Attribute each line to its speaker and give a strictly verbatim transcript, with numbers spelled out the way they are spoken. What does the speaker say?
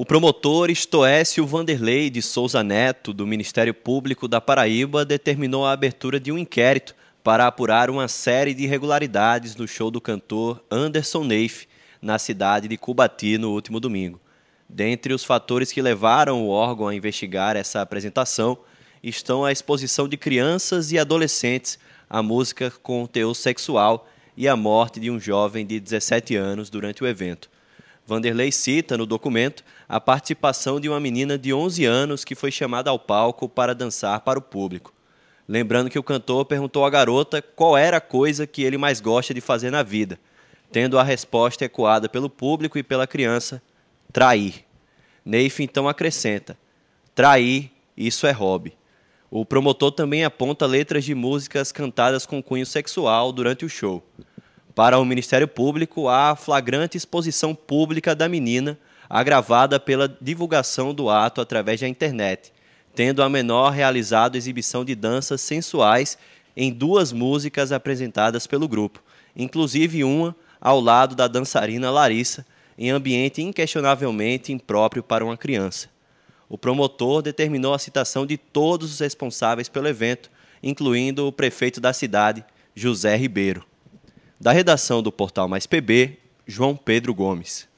Speaker 1: O promotor Estoécio Vanderlei de Souza Neto, do Ministério Público da Paraíba, determinou a abertura de um inquérito para apurar uma série de irregularidades no show do cantor Anderson Neif, na cidade de Cubati, no último domingo. Dentre os fatores que levaram o órgão a investigar essa apresentação estão a exposição de crianças e adolescentes à música com teor sexual e a morte de um jovem de dezessete anos durante o evento. Vanderlei cita no documento a participação de uma menina de onze anos que foi chamada ao palco para dançar para o público. Lembrando que o cantor perguntou à garota qual era a coisa que ele mais gosta de fazer na vida, tendo a resposta ecoada pelo público e pela criança: trair. Neif então acrescenta: trair, isso é hobby. O promotor também aponta letras de músicas cantadas com cunho sexual durante o show. Para o Ministério Público, há a flagrante exposição pública da menina, agravada pela divulgação do ato através da internet, tendo a menor realizado exibição de danças sensuais em duas músicas apresentadas pelo grupo, inclusive uma ao lado da dançarina Larissa, em ambiente inquestionavelmente impróprio para uma criança. O promotor determinou a citação de todos os responsáveis pelo evento, incluindo o prefeito da cidade, José Ribeiro. Da redação do Portal Mais P B, João Pedro Gomes.